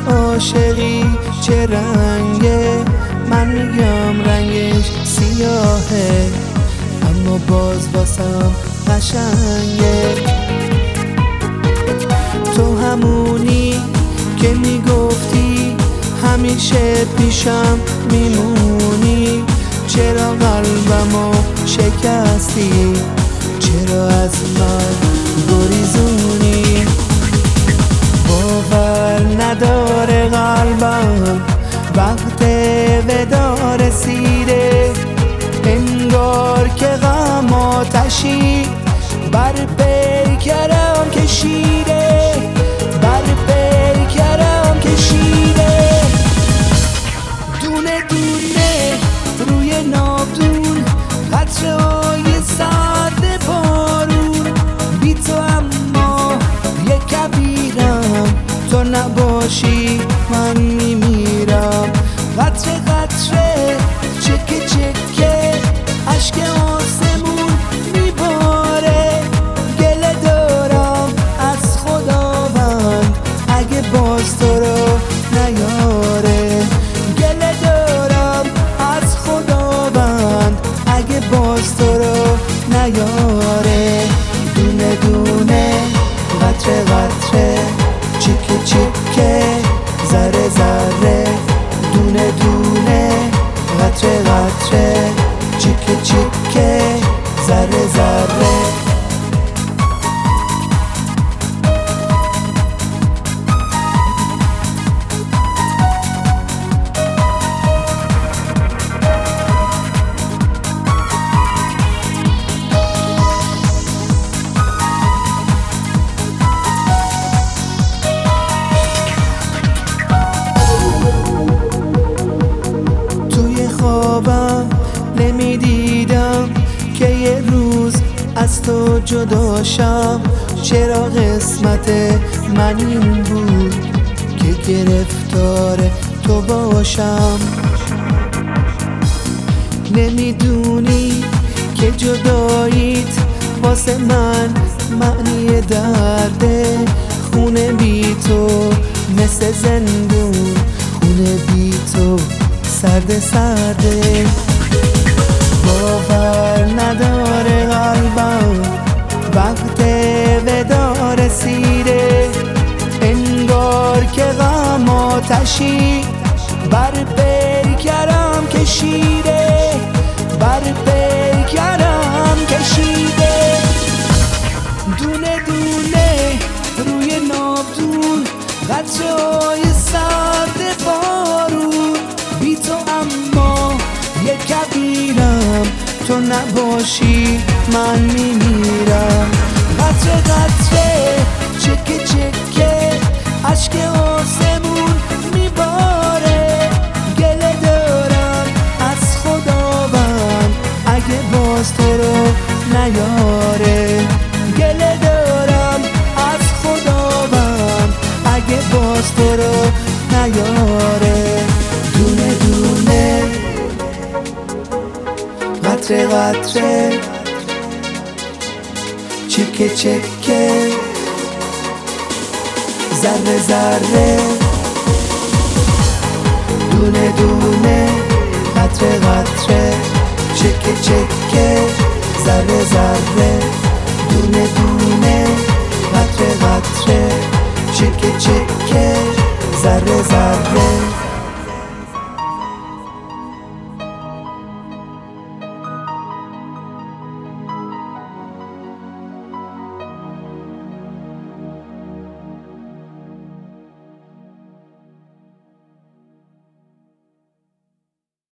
عاشقی چه رنگه؟ من میگم رنگش سیاهه، اما باز واسم قشنگه. تو همونی که میگفتی همیشه پیشم میمونی. چرا قلبمو شکستی؟ چرا از من گریزونی؟ باور نداره قلبم وقت ودا رسیده، انگار که غم آتشی بر پیکرم کشیده، بر پیکرم کشیده. دونه دونه روی ناودون قطره‌های سرد بارون، بی تو اما یه کبیرم، تو نباشی من میمیرم. قطره قطره چکه چکه اشک آسمون میباره، گله دارم از خداوند اگه باز تو رو نیاره. گله دارم از خداوند اگه باز تو رو نیاره. دونه دونه قطره قطره چکه چکه ذره ذره، دونه دونه قطره قطره چکه چکه ذره ذره. خوابم نمیدیدم که یه روز از تو جداشم. چرا قسمت من این بود که گرفتار تو باشم؟ نمیدونی که جداییت واسه من معنی درده. خونه بی تو مثل زندون، خونه بی تو سرده سرده. باور نداره قلبم وقت ودا رسیده، انگار که غم آتشی بر پیکرم کشیده، بر پیکرم کشیده. دونه دونه روی ناودون قطره‌های سرد بارون، بی تو اما یه کبیرم، تو نباشی من میمیرم. قطره قطره چکه چکه اشک آسمون میباره، گله دارم از خداوند اگه باز تو رو نیاره. گله دارم از خداوند اگه باز تو رو نیاره. دونه دونه قطره قطره چکه چکه ذره ذره، دونه دونه قطره قطره چکه چکه ذره ذره، دونه دونه قطره قطره چکه چکه ذره ذره.